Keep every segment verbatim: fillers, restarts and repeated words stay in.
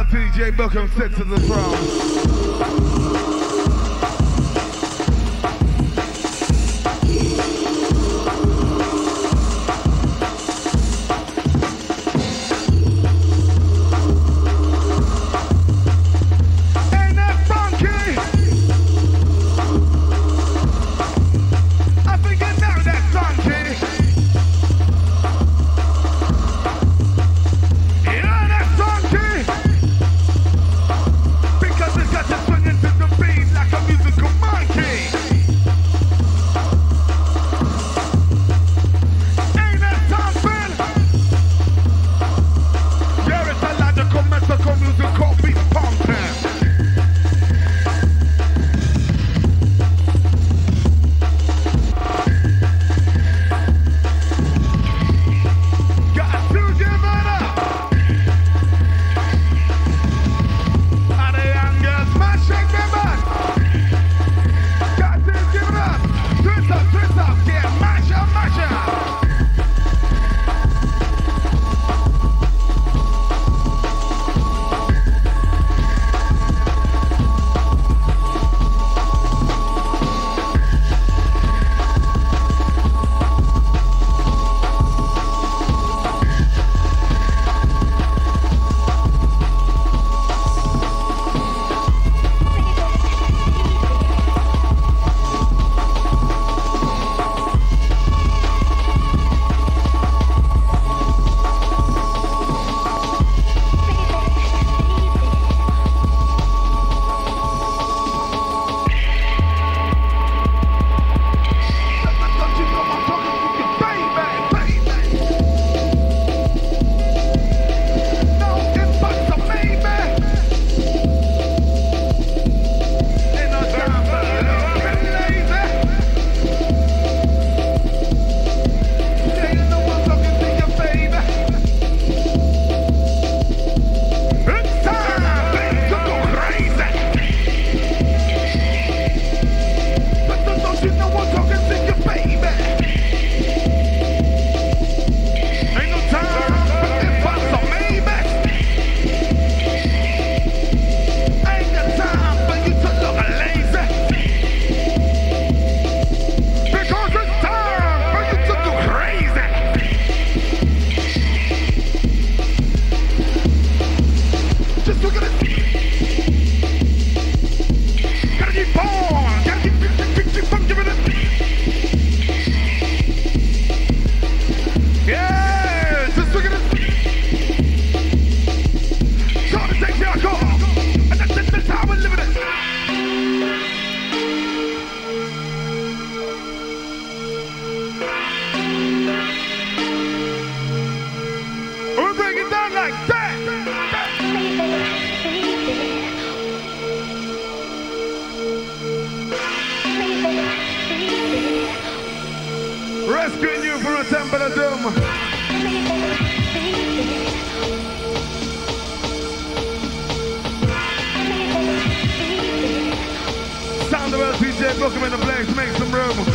D J Bookham set to the throne. Rescuing you from the Temple of Doom. Sound of L P J, Bookham in the place, make some room.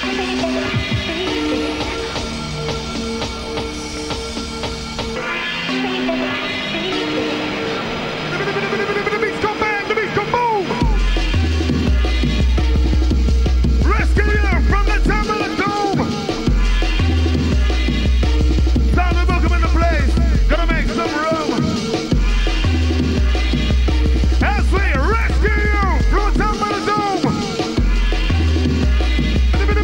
The beats go bang, the beats go boom. Rescue you from the Temple of Doom. Sound of Bookham in the place, gonna make some room. As we rescue you from the Temple of Doom.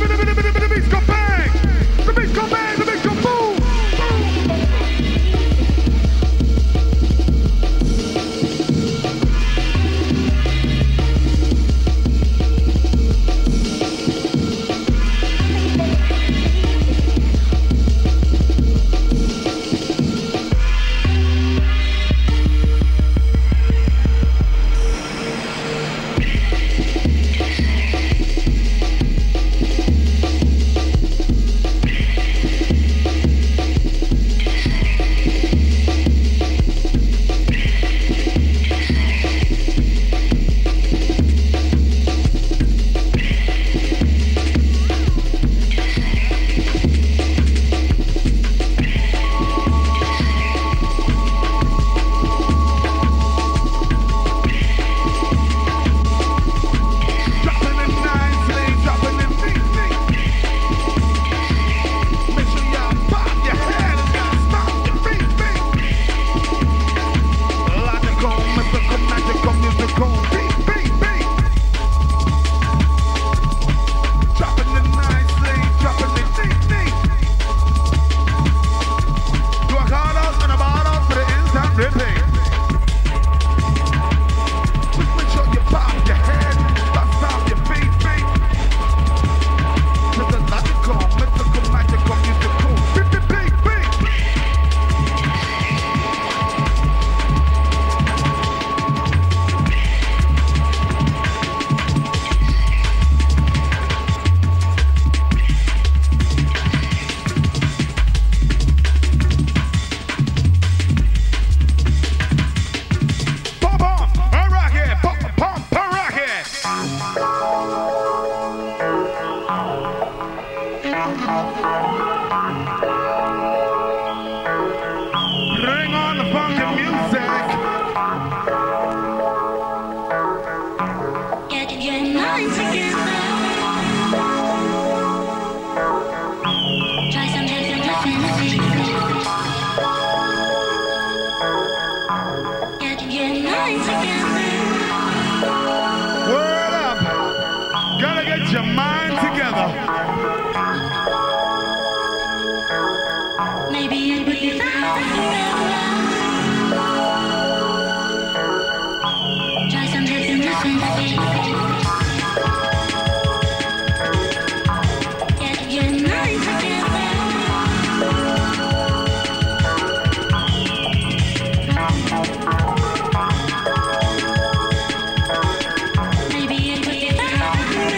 Bring on the funky music. Get your mind together. Try some heavy fantasy. Get your mind together. Word up. Gotta get your mind together. Maybe it would be fine. Try some heavy fantasy. Get your mind together. Maybe it would be fine.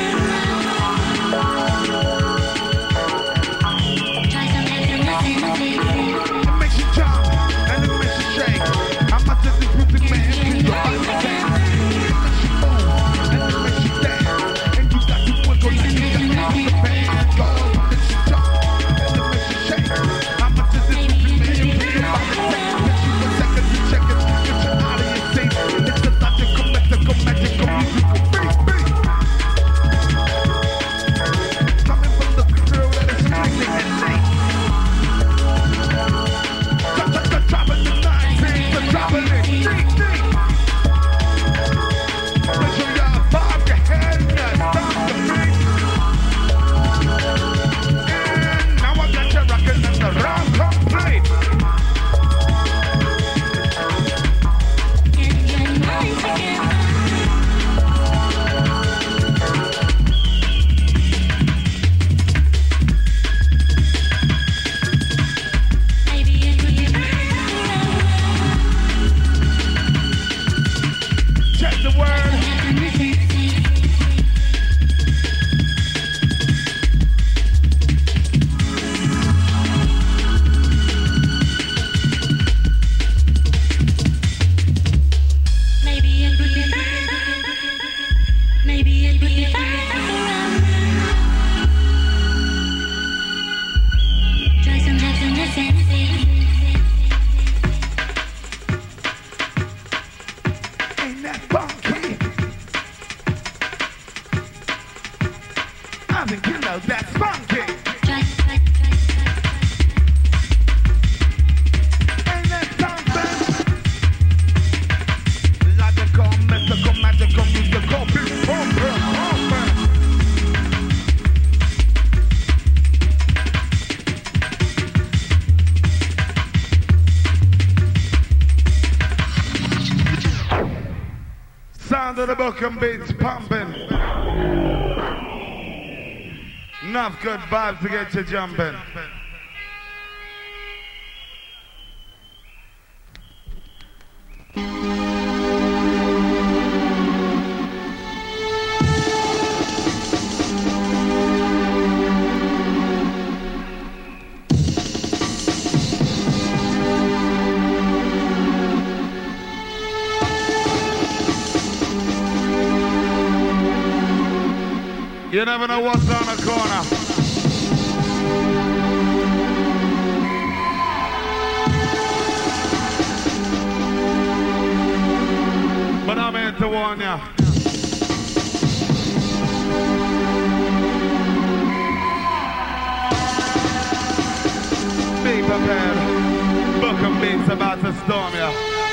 Try some heavy fantasy. It makes you jump and it makes you shake. I'm not just this music man. Keep your body dance. It makes you move and it makes you dance. And you got to wiggle and you got to put the band go. It makes you jump and it makes you shake. I'm not just this music man. Keep your body dance. Makes you for seconds and seconds. Get you out of your seat. It's a logical, mythical, magical, musical beat, beat. Coming from the crew that is strictly and late. Dropping the nine, the dropping it, deep, deep. Make sure y'all bob your head and stop the beat. And now I got you rocking in the round complete. Get your mind together. Maybe it would be fine. Check the word. Maybe it would be fine. Maybe it would be fine. Try some happiness and see. Ain't that funky? I think you know that's funky. Try, try, try, try. Ain't that something? Logical, mythical, magical, musical, big proper, proper. Sound of the Bookham beats pumping. Enough good vibes to get you jumping. You never know what's on the corner. But I'm here to warn ya. Be prepared. Bookham beats about to storm ya.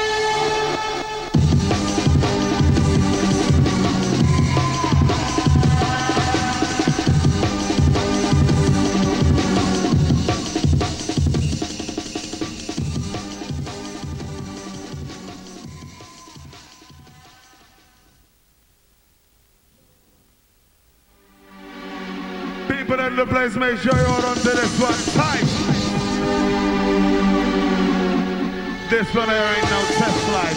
People in the place, make sure you hold on to this one tight. This one here ain't no test flight.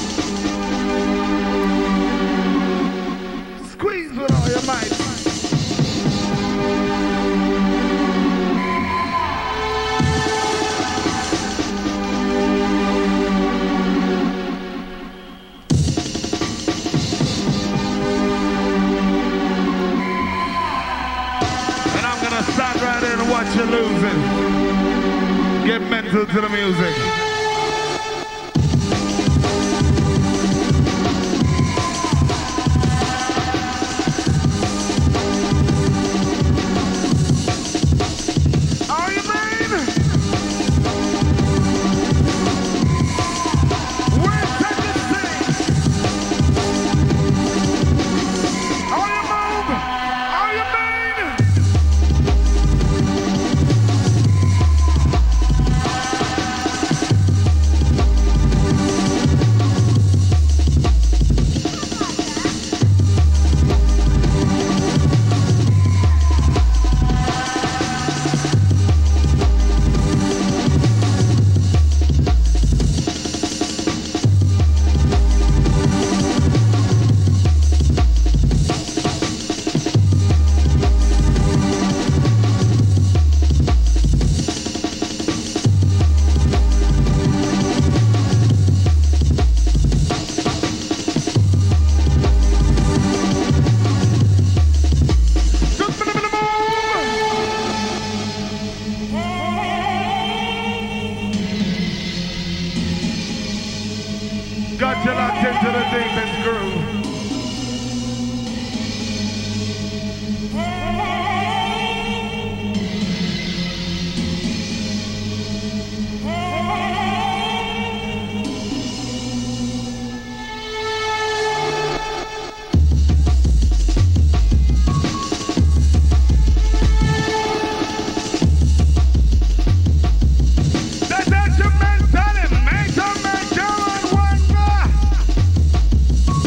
Squeeze with all your might. stand right there and watch you losing. Get mental to the music. Are you mean? Where's Tennessee? Are you move? Are you mean? Got you locked into the deepest groove. That's your mentality, make a make your one.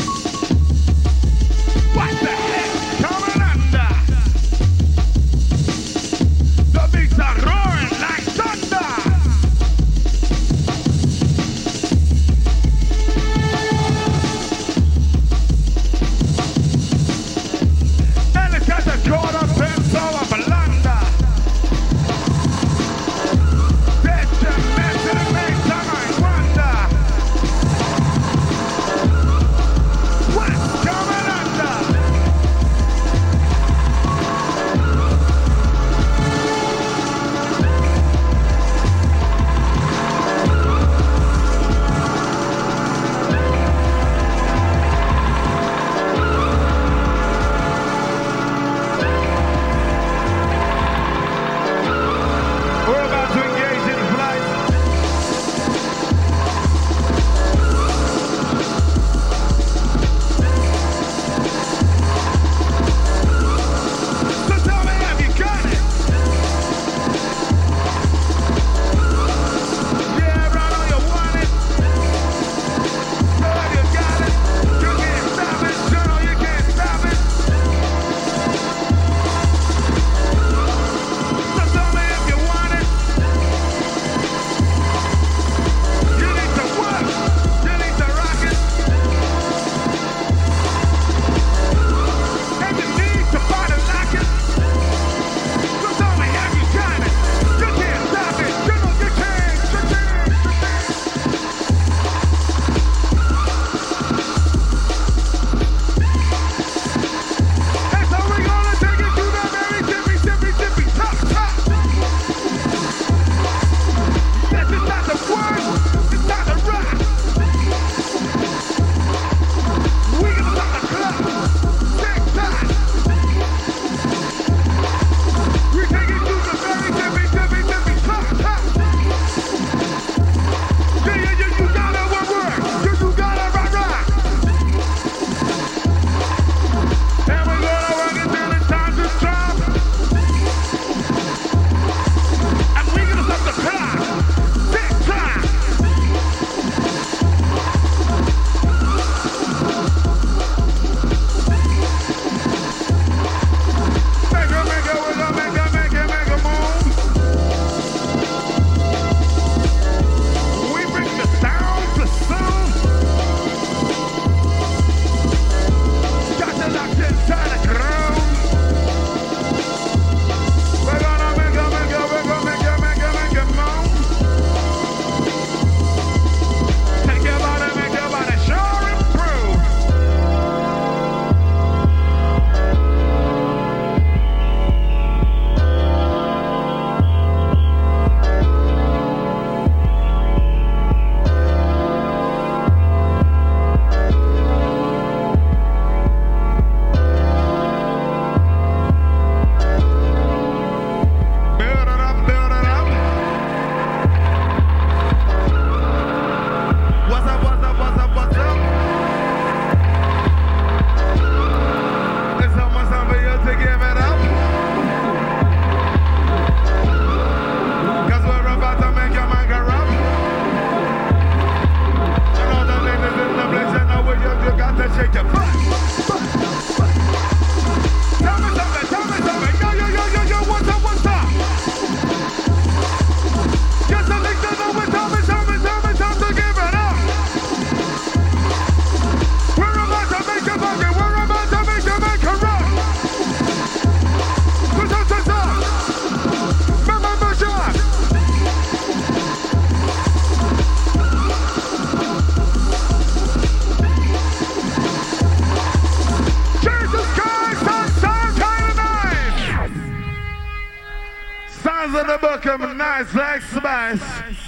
sounds of the book of nice like spice.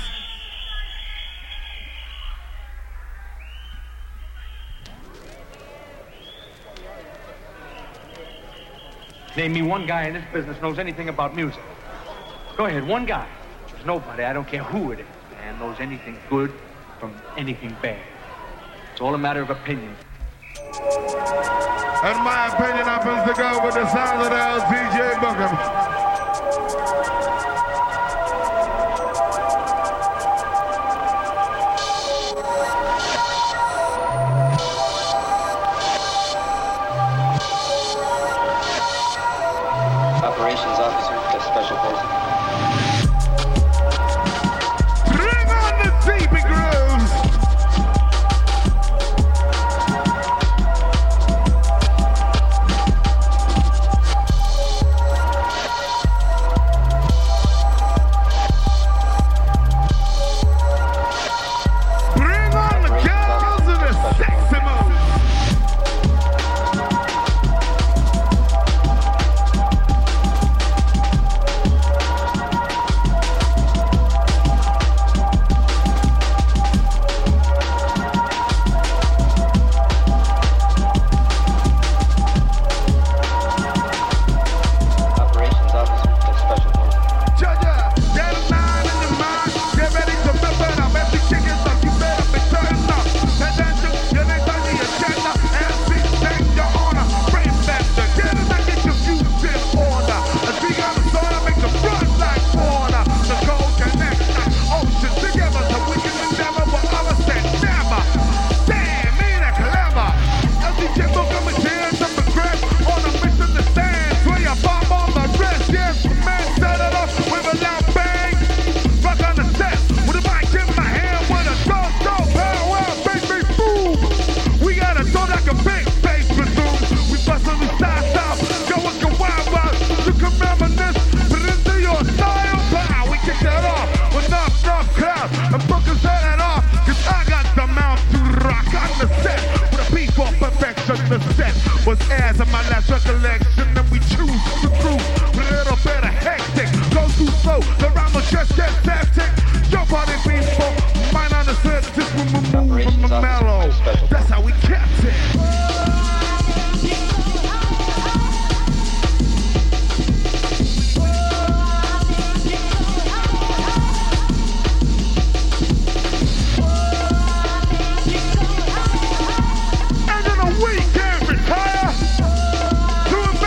Name me one guy in this business knows anything about music. Go ahead, one guy. There's nobody, I don't care who it is, man, knows anything good from anything bad. It's all a matter of opinion. And my opinion happens to go with the sound of the L D J Bookham. Operations officer to special forces. Bring on the deepy grooves. Bring on the girls in the sexy mode. Operations officer to special forces. Judge, get a nine in your mind. Get ready to rip it up. Empty chickens up. You better be turned up. Attention, your next on the agenda. M C, take your honor. Frame bender. Get it and get your views in order. A speak on the sword, make them run like water. The gold connects like oceans together. So we can endeavor what others said never. Damn, ain't that clever? L D J Bookham is here to progress. On a mission to stand. Sway a bomb on the wrist. Yes, man, set it up with a loud bang. Rock on the set with a mic in my hand. With a go, go, power, bang, bang, boom. We got a throw like a big bass resume. We bust on the side stop. Go and go wild, wild. You can reminisce. Put it into your style. Pow, we kick that off with enough, enough crowd. And Booker's heading off. Cause I got the mouth to rock on the set. With a beat for perfection. The set was airs in my last recollection. And we choose the truth. With a little bit of hectic. Go too slow. The rhyme will just get tactic. Your body people. Mine on the set. This one will move Operations from the officer mellow. to special That's how we kept it. End of the weekend, retire. Doing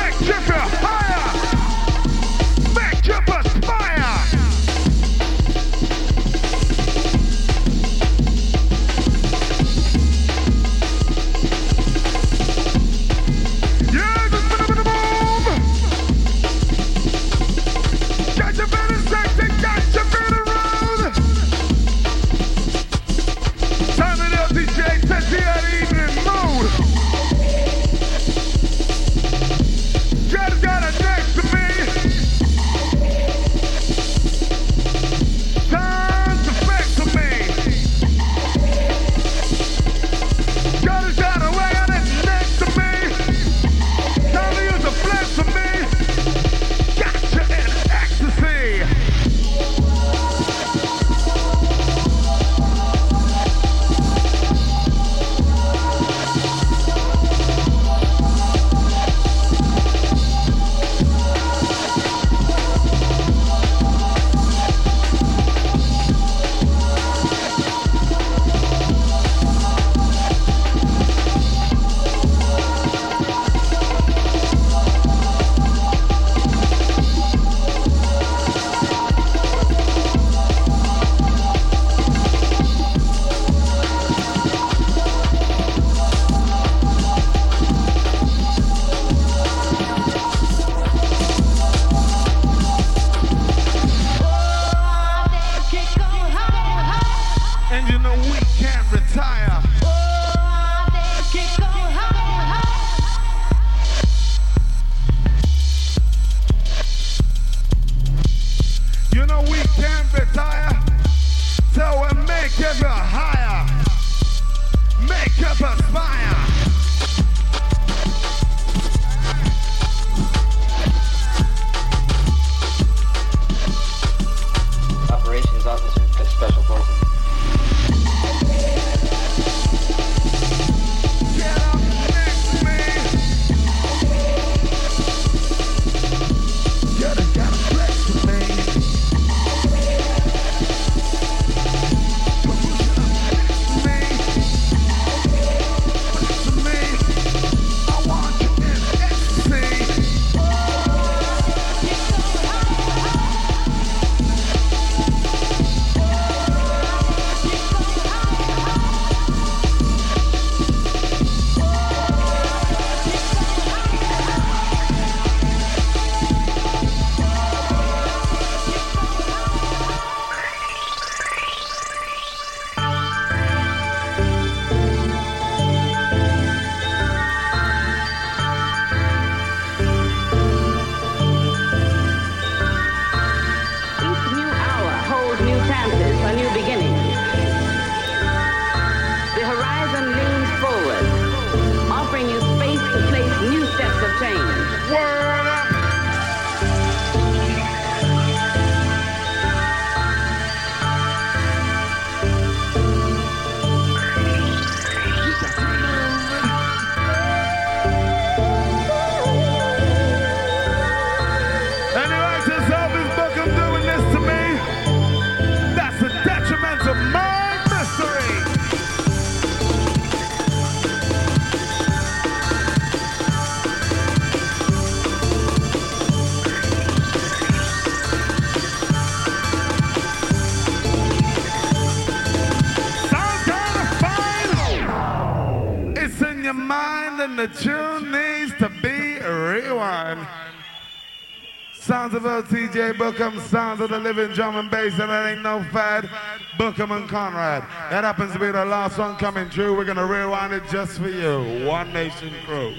the tune needs to be rewind. Sounds of L T J Bookham, sounds of the living drum and bass, and that ain't no fad. Bookham and Conrad. That happens to be the last one coming through. We're gonna rewind it just for you. One Nation Crew.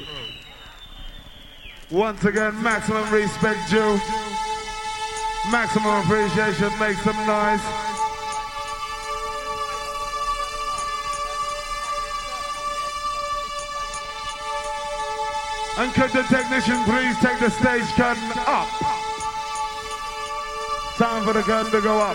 Once again, maximum respect due. Maximum appreciation, make some noise. And could the technician please take the stage curtain up? Time for the curtain to go up.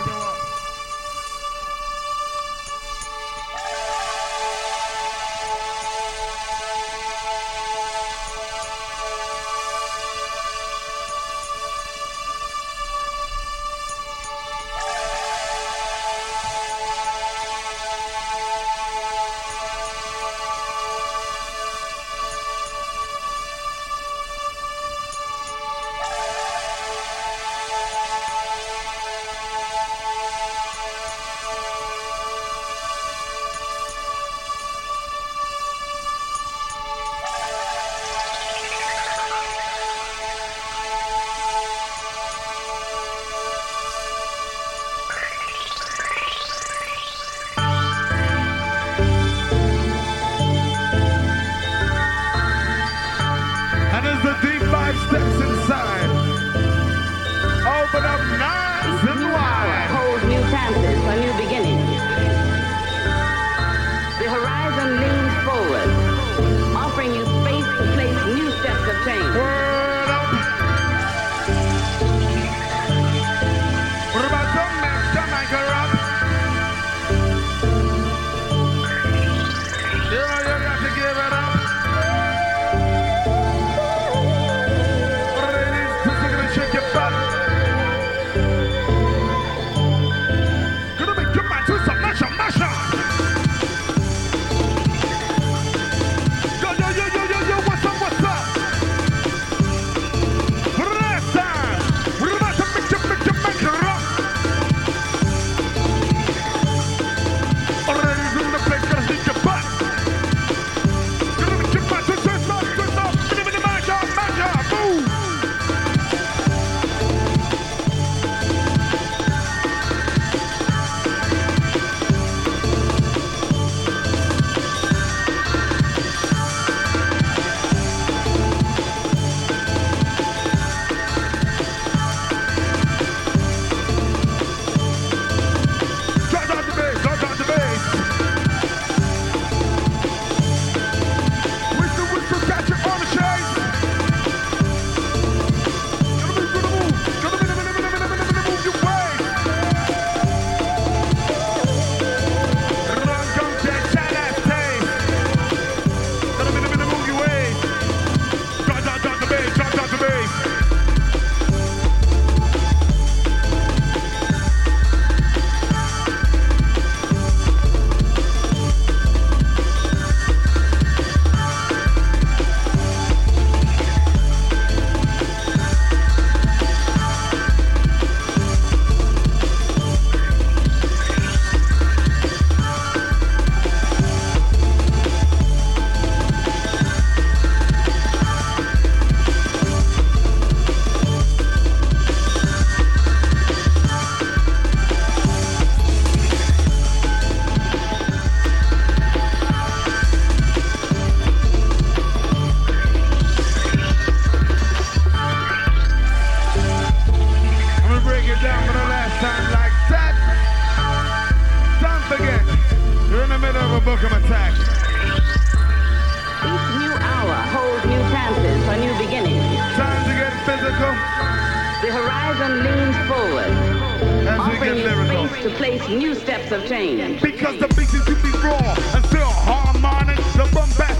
New steps of change. Because the beat is to be raw and still harmonic. The bombastic